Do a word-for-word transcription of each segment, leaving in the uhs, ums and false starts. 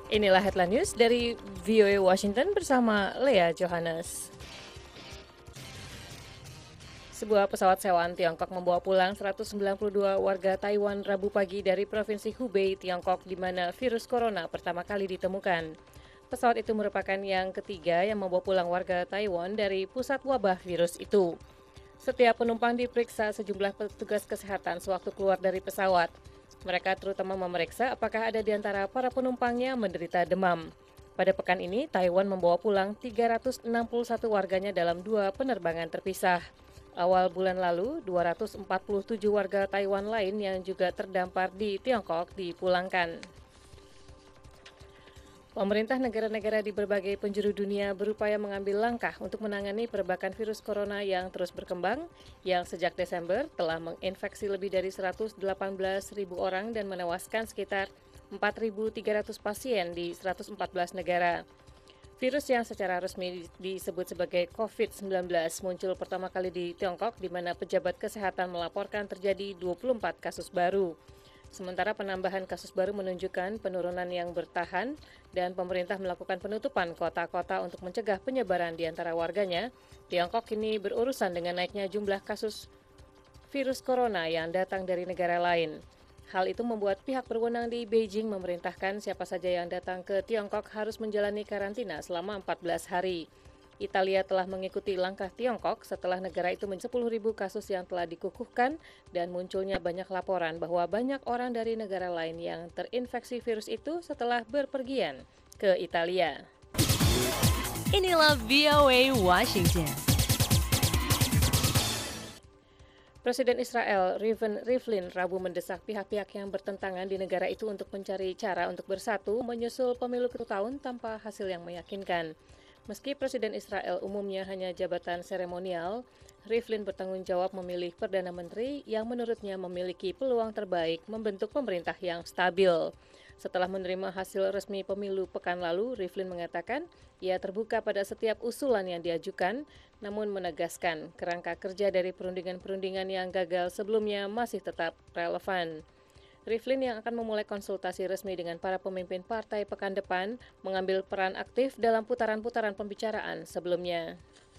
Inilah headline news dari V O A Washington bersama Lea Johannes. Sebuah pesawat sewaan Tiongkok membawa pulang seratus sembilan puluh dua warga Taiwan Rabu pagi dari Provinsi Hubei, Tiongkok, di mana virus corona pertama kali ditemukan. Pesawat itu merupakan yang ketiga yang membawa pulang warga Taiwan dari pusat wabah virus itu. Setiap penumpang diperiksa sejumlah petugas kesehatan sewaktu keluar dari pesawat. Mereka terutama memeriksa apakah ada di antara para penumpangnya menderita demam. Pada pekan ini, Taiwan membawa pulang tiga ratus enam puluh satu warganya dalam dua penerbangan terpisah. Awal bulan lalu, dua ratus empat puluh tujuh warga Taiwan lain yang juga terdampar di Tiongkok dipulangkan. Pemerintah negara-negara di berbagai penjuru dunia berupaya mengambil langkah untuk menangani perbakan virus corona yang terus berkembang, yang sejak Desember telah menginfeksi lebih dari seratus delapan belas ribu orang dan menewaskan sekitar empat ribu tiga ratus pasien di seratus empat belas negara. Virus yang secara resmi disebut sebagai covid sembilan belas muncul pertama kali di Tiongkok, di mana pejabat kesehatan melaporkan terjadi dua puluh empat kasus baru. Sementara penambahan kasus baru menunjukkan penurunan yang bertahan dan pemerintah melakukan penutupan kota-kota untuk mencegah penyebaran di antara warganya, Tiongkok kini berurusan dengan naiknya jumlah kasus virus corona yang datang dari negara lain. Hal itu membuat pihak berwenang di Beijing memerintahkan siapa saja yang datang ke Tiongkok harus menjalani karantina selama empat belas hari. Italia telah mengikuti langkah Tiongkok setelah negara itu mencapai sepuluh ribu kasus yang telah dikukuhkan dan munculnya banyak laporan bahwa banyak orang dari negara lain yang terinfeksi virus itu setelah berpergian ke Italia. Inilah V O A Washington. Presiden Israel Reuven Rivlin Rabu mendesak pihak-pihak yang bertentangan di negara itu untuk mencari cara untuk bersatu menyusul pemilu satu tahun tanpa hasil yang meyakinkan. Meski Presiden Israel umumnya hanya jabatan seremonial, Rivlin bertanggung jawab memilih Perdana Menteri yang menurutnya memiliki peluang terbaik membentuk pemerintah yang stabil. Setelah menerima hasil resmi pemilu pekan lalu, Rivlin mengatakan ia terbuka pada setiap usulan yang diajukan, namun menegaskan kerangka kerja dari perundingan-perundingan yang gagal sebelumnya masih tetap relevan. Rivlin yang akan memulai konsultasi resmi dengan para pemimpin partai pekan depan mengambil peran aktif dalam putaran-putaran pembicaraan sebelumnya.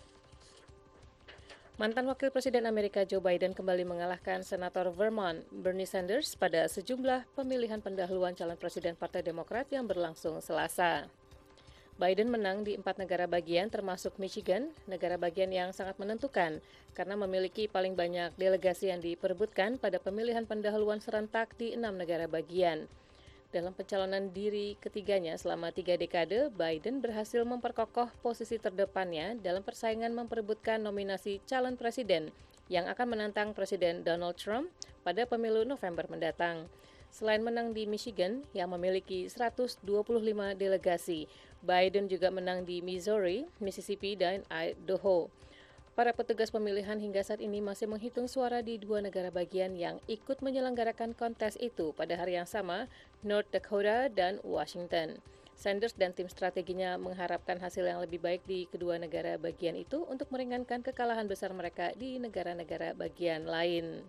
Mantan Wakil Presiden Amerika Joe Biden kembali mengalahkan Senator Vermont Bernie Sanders pada sejumlah pemilihan pendahuluan calon presiden Partai Demokrat yang berlangsung Selasa. Biden menang di empat negara bagian termasuk Michigan, negara bagian yang sangat menentukan karena memiliki paling banyak delegasi yang diperebutkan pada pemilihan pendahuluan serentak di enam negara bagian. Dalam pencalonan diri ketiganya selama tiga dekade, Biden berhasil memperkokoh posisi terdepannya dalam persaingan memperebutkan nominasi calon presiden yang akan menantang Presiden Donald Trump pada pemilu November mendatang. Selain menang di Michigan yang memiliki seratus dua puluh lima delegasi, Biden juga menang di Missouri, Mississippi, dan Idaho. Para petugas pemilihan hingga saat ini masih menghitung suara di dua negara bagian yang ikut menyelenggarakan kontes itu pada hari yang sama, North Dakota dan Washington. Sanders dan tim strateginya mengharapkan hasil yang lebih baik di kedua negara bagian itu untuk meringankan kekalahan besar mereka di negara-negara bagian lain.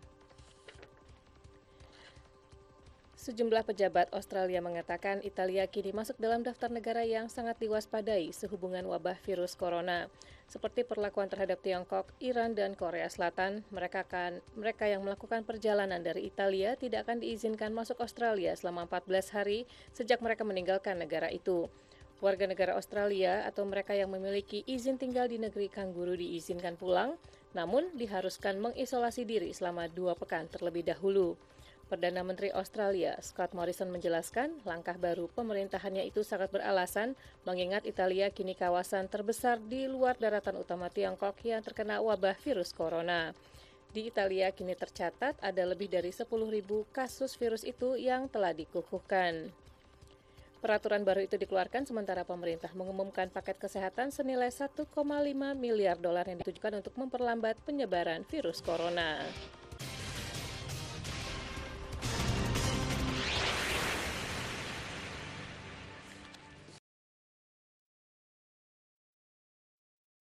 Sejumlah pejabat Australia mengatakan Italia kini masuk dalam daftar negara yang sangat diwaspadai sehubungan wabah virus corona. Seperti perlakuan terhadap Tiongkok, Iran, dan Korea Selatan, mereka akan mereka yang melakukan perjalanan dari Italia tidak akan diizinkan masuk Australia selama empat belas hari sejak mereka meninggalkan negara itu. Warga negara Australia atau mereka yang memiliki izin tinggal di negeri kanguru diizinkan pulang, namun diharuskan mengisolasi diri selama dua pekan terlebih dahulu. Perdana Menteri Australia Scott Morrison menjelaskan langkah baru pemerintahannya itu sangat beralasan mengingat Italia kini kawasan terbesar di luar daratan utama Tiongkok yang terkena wabah virus corona. Di Italia kini tercatat ada lebih dari sepuluh ribu kasus virus itu yang telah dikukuhkan. Peraturan baru itu dikeluarkan sementara pemerintah mengumumkan paket kesehatan senilai satu koma lima miliar dolar yang ditujukan untuk memperlambat penyebaran virus corona.